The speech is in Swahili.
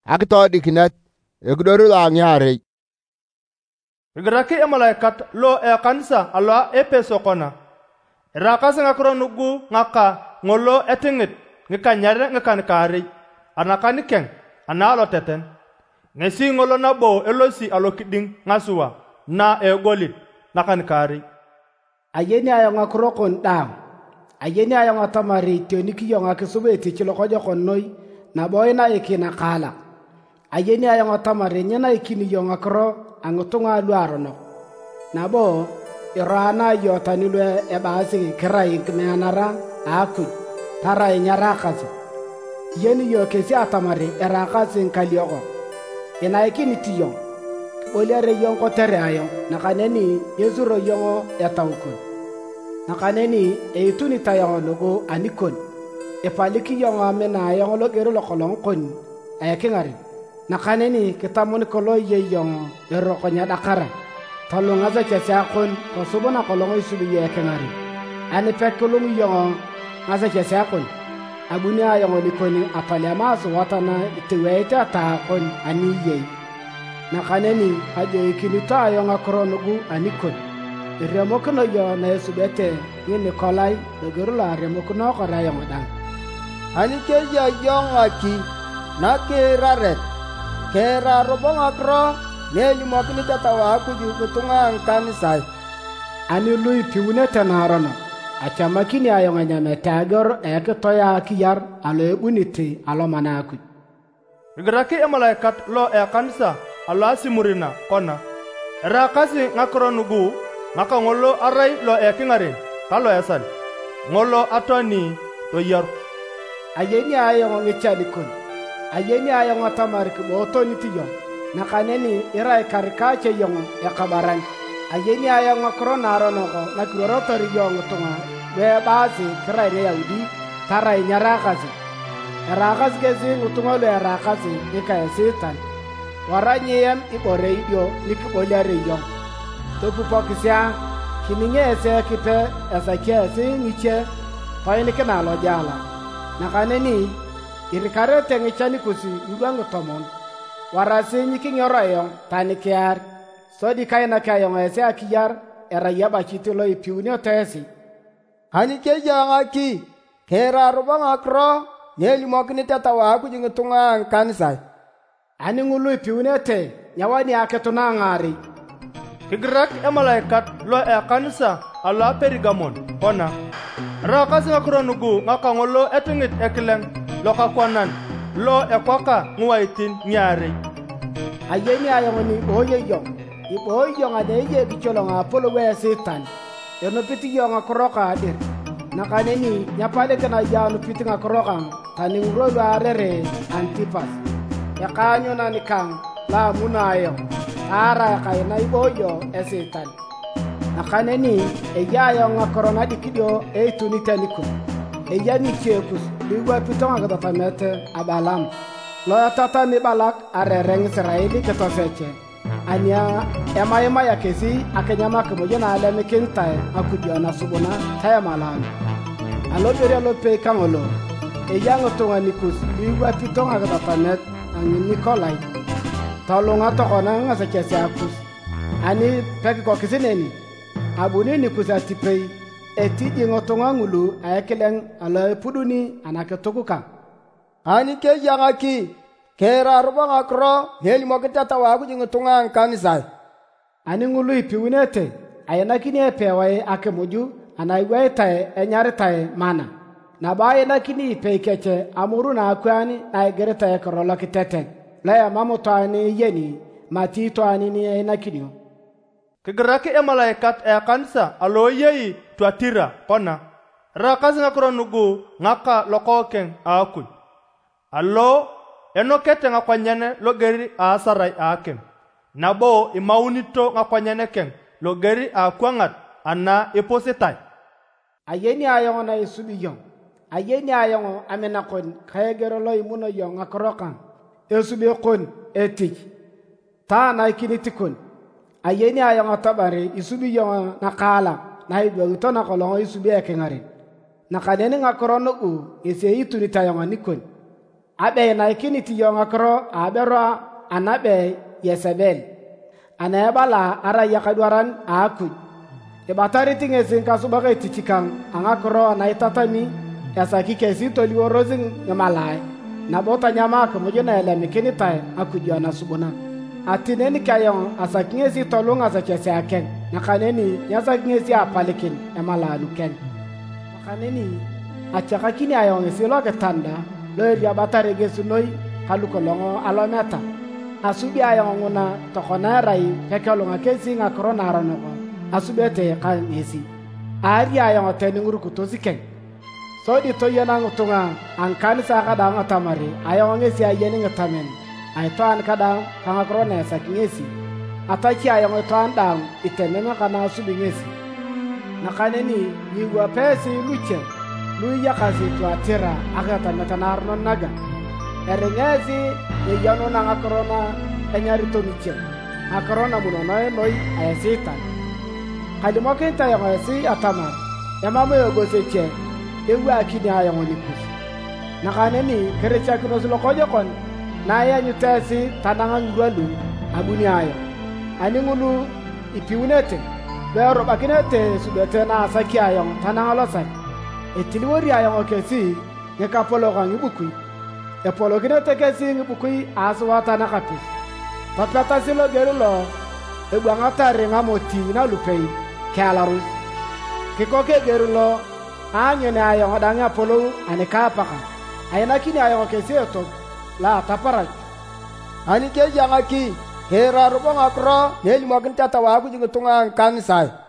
akto dikinet egdoru langyare Igraki emalaikat lo kanisa alo Efeso kona. Rakas ngakro nugu ngaka ngolo etingit ngikanyare ngikankari anakanikeng analo teten. Ngesi ngolo nabo elosi alo kiding ngasua na egolit nakankari. Ayeni ayo ngakro kon daw. Ayeni ayo ngatamari tioniki yo ngakisubeti chilokojo konnoi na boyna ikina kala. Ayeni ayo ngatamari nyana ikini yo ngakro angutunga luarono nabo irana yotanilwe ebasi kirai kmeanara aku tarai nyarakasi yeni yo kesi atamari erakasi nkalioko inaikini tiyo boliare yonko tere ayo nakaneni yezuro yongo etawukun nakaneni eituni tayongo logo anikon epaliki yongo amena yongo logero lokolongkon ayakingari nakaneni kitamuni kolo yeyong erokonya dakara talunga za chasakon ko subona kolongo isubi yekengari ani pekulung yong ngaza chasakon abuni ayong likoni apale maso watana itiweta ta kon aniye nakaneni haje kinita yong akronugu anikon remokono yo na subete ni Nikolai dogorula remokono ko rayong dang ani ke yong aki nakiraret kera robong akro neli mokini tatawa kuju kutunga kanisa ani lui piune tanarano achama kini ayonga nyame tagor toya kiyar alo buniti alo manaku Igraki emalaikat lo kanisa alo asimurina kona rakasi ngakro nugu ngaka ngolo arai lo kingare kalo yasan ngolo atoni to yar ayeni ayonga ngichalikon ayeni ayonga tamar kuboto nitiyo nakaneni irai karikache yongo kabaran ayeni ayonga kronaro noko nakrotori yongo tunga be basi kirai ne yaudi tarai nyarakasi rakas gezi ngutunga le rakasi ikaya setan waranyem ibore idio nikiboliare yong topu pokisia kininge ese kipe esakia singiche fayini kenalo jala nakaneni irikarete ngichani kusi ngwango tomon warase nyikingoro yong tanikiar sodi kaina kayong ese akiyar era yaba chitilo ipiunyo tesi ani ke yangaki kera robang akro neli mokini tatawa kuju ngutunga kanisa ani ngulu ipiunyo te nyawani aketuna ngari Kigrak emalaikat lo kanisa alo Perigamon kona rakas ngakro nugu ngaka ngolo etingit ekileng lokakwanan lo ekwaka nguwaitin nyare ayeni ayongoni oyeyo iboyo ngade gicholo ngapolo we setan eno piti yo ngakroka adir nakaneni nyapale kana yanu piti ngakroka tani ngoro arere Antipas yakanyo nanikang la munayo ara kaina iboyo setan nakaneni eyayo ngakrona dikidio eituniteniko eyani chekus liwa pitong agata pamete abalam lo tata mi balak arereng Israeli ketofeche anya ema ya kesi akanyama kemojana ale mekintai akudio na subona taya malan alo bere lo pe kangolo eyango tonga nikus liwa pitong agata pamet ani Nikolai talonga tokona ngasa kesi akus ani peki ko kisineni abuni nikus atipei etidi ngotonga ngulu ayekeleng ala puduni anaketukuka ani ke yangaki kera robang akro neli mokita tawa kuju ngutunga kanisa ani ngulu ipiunete ayana kini epewae akemuju anaiwaitae enyaritae mana na bayana kini ipeikeche amuru na akwani na egeretae korola kitete laya mamutani yeni matitwani ni ayana kinio Kigiraki emalaikat kanisa alo yei Tuatira kona rakas ngakro nugu ngaka lokokeng akun alo enokete ngakwanyane logeri asarai akem nabo imaunito ngakwanyane keng logeri akwangat ana ipositai ayeni ayongo na isubiyo ayeni ayongo amenakon kayegero lo imuno yo ngakrokan esubi kon etik ta na ikinitikon ayeni ayongo tabare isubiyo nakala na ibo utona kolongo isubi ekengari nakaneni ngakrono u ese ituni tayongo nikon abe na ikini ti yong akro abero anabe Yezebel ana bala ara yakadwaran aku e batari tingezin kasubaga titikang angakro na itatami yasaki kesi toli worozin ngamalai na bota nyama ko mojona ele mikini tai akujwa na subona atineni kayon asakingezi tolunga za kesi aken na kaneni yasakingezi apalikin emala luken kaneni achakakini ayon silo ketanda lo ya batari gesunoi kalukolongo alometa asubi ayon nguna tokona rai kekalunga kesi ngakro na ronoko asubete kan esi ari ayon teninguru kutosiken so di to yana ngutunga an kanisa kada ngatamari ayon ngesi ayeni ngatamen ay to an kada kanga krone sakingesi ataki ayon to an dang itememe kana asubi ngesi nakaneni yiwa pesi luche luya kasi to atira agata metanar non naga erengezi yano nanga korona enyari to niche akorona munono noi ayesitan kalimo kenta yo esi atamar yamamu yogoseche ewu akini ayon nikus nakaneni kerecha kuno sulo kojokon na ya nyutesi tananga ngwalu abuni ayo ani ngulu ipiunete bero bakinete subete na asaki ayon tananga losak etiliwori ayon kesi nekapolo kan ibukui epolo kinete kesi ibukui aswata na kapis papata silo gerulo ebuangatare ngamoti na lupei kalaru kikoke gerulo anyone ayon danga polo anikapaka ayana kini ayon kesi eto la taparak ani ke jangaki kera rubang akro neli makin tata wagu jingutunga kansa